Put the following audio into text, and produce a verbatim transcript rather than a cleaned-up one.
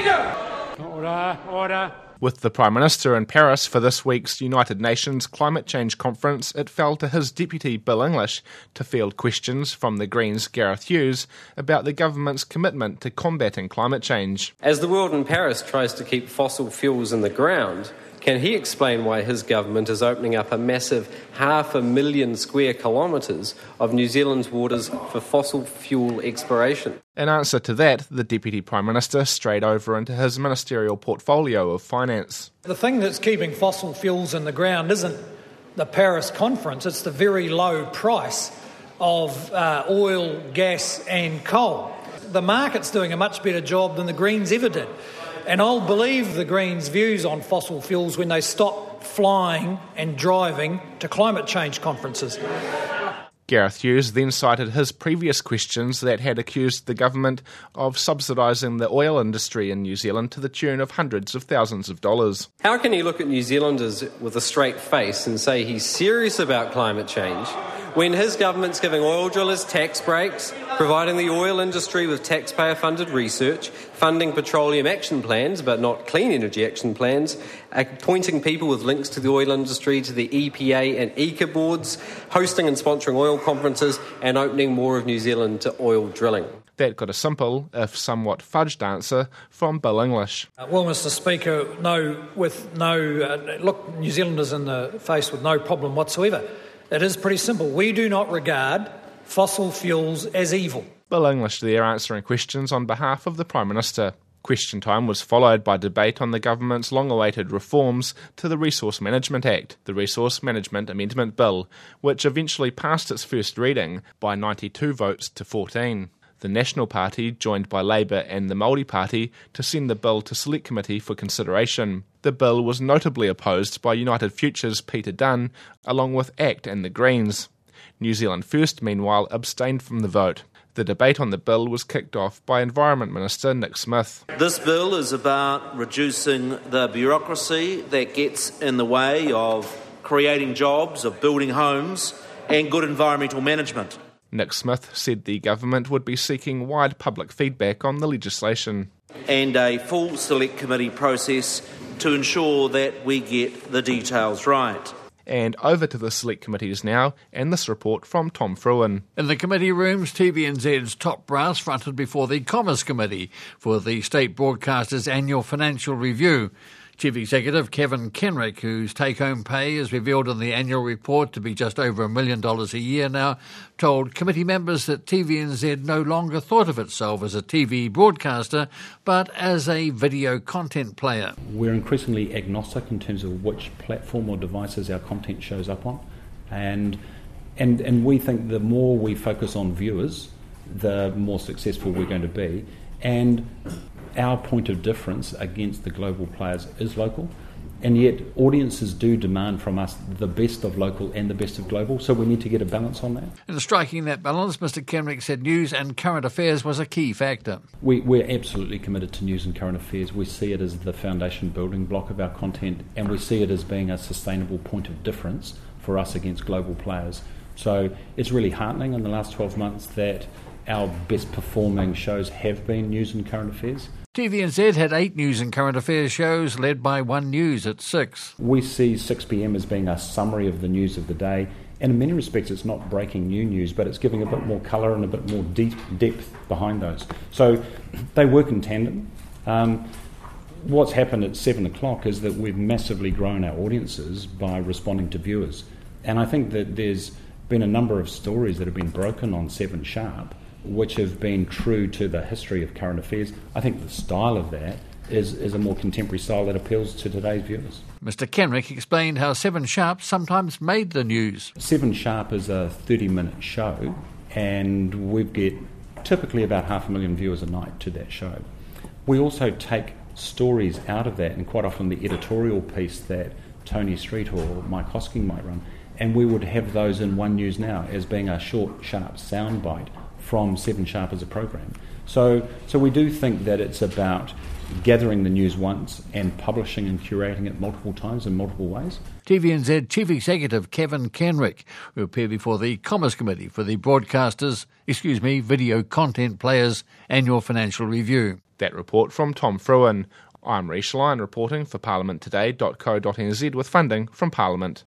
Speaker! Order, order. With the Prime Minister in Paris for this week's United Nations Climate Change Conference, it fell to his deputy Bill English to field questions from the Greens' Gareth Hughes about the government's commitment to combating climate change. As the world in Paris tries to keep fossil fuels in the ground, can he explain why his government is opening up a massive half a million square kilometres of New Zealand's waters for fossil fuel exploration? In answer to that, the Deputy Prime Minister strayed over into his ministerial portfolio of finance. The thing that's keeping fossil fuels in the ground isn't the Paris conference, it's the very low price of uh, oil, gas and coal. The market's doing a much better job than the Greens ever did. And I'll believe the Greens' views on fossil fuels when they stop flying and driving to climate change conferences. Gareth Hughes then cited his previous questions that had accused the government of subsidising the oil industry in New Zealand to the tune of hundreds of thousands of dollars. How can he look at New Zealanders with a straight face and say he's serious about climate change when his government's giving oil drillers tax breaks, providing the oil industry with taxpayer-funded research, funding petroleum action plans but not clean energy action plans, appointing people with links to the oil industry to the E P A and E C A boards, hosting and sponsoring oil conferences and opening more of New Zealand to oil drilling? That got a simple, if somewhat fudged answer from Bill English. Uh, well, Mister Speaker, no, with no uh, look, New Zealanders in the face with no problem whatsoever. It is pretty simple. We do not regard fossil fuels as evil. Bill English there answering questions on behalf of the Prime Minister. Question time was followed by debate on the government's long-awaited reforms to the Resource Management Act, the Resource Management Amendment Bill, which eventually passed its first reading by ninety-two votes to fourteen. The National Party joined by Labour and the Māori Party to send the bill to Select Committee for consideration. The bill was notably opposed by United Future's Peter Dunn, along with ACT and the Greens. New Zealand First, meanwhile, abstained from the vote. The debate on the bill was kicked off by Environment Minister Nick Smith. This bill is about reducing the bureaucracy that gets in the way of creating jobs, of building homes, and good environmental management. Nick Smith said the government would be seeking wide public feedback on the legislation. And a full select committee process to ensure that we get the details right. And over to the select committees now, and this report from Tom Fruin. In the committee rooms, T V N Z's top brass fronted before the Commerce Committee for the state broadcaster's annual financial review. Chief Executive Kevin Kenrick, whose take-home pay is revealed in the annual report to be just over a million dollars a year now, told committee members that T V N Z no longer thought of itself as a T V broadcaster, but as a video content player. We're increasingly agnostic in terms of which platform or devices our content shows up on, and and and we think the more we focus on viewers, the more successful we're going to be, and our point of difference against the global players is local, and yet audiences do demand from us the best of local and the best of global, so we need to get a balance on that. In striking that balance, Mister Kenrick said news and current affairs was a key factor. We, we're absolutely committed to news and current affairs. We see it as the foundation building block of our content, and we see it as being a sustainable point of difference for us against global players. So it's really heartening in the last twelve months that our best performing shows have been news and current affairs. T V N Z had eight news and current affairs shows, led by One News at six. We see six p m as being a summary of the news of the day, and in many respects it's not breaking new news, but it's giving a bit more colour and a bit more deep depth behind those. So they work in tandem. Um, what's happened at seven o'clock is that we've massively grown our audiences by responding to viewers. And I think that there's been a number of stories that have been broken on seven sharp, which have been true to the history of current affairs. I think the style of that is, is a more contemporary style that appeals to today's viewers. Mister Kenrick explained how Seven Sharp sometimes made the news. Seven Sharp is a thirty-minute show, and we get typically about half a million viewers a night to that show. We also take stories out of that, and quite often the editorial piece that Tony Street or Mike Hosking might run, and we would have those in One News Now as being a short, sharp soundbite from Seven Sharp as a program. So so we do think that it's about gathering the news once and publishing and curating it multiple times in multiple ways. T V N Z Chief Executive Kevin Kenrick will appear before the Commerce Committee for the Broadcasters, excuse me, Video Content Players Annual Financial Review. That report from Tom Fruin. I'm Rhys Lyon reporting for parliament today dot co dot n z with funding from Parliament.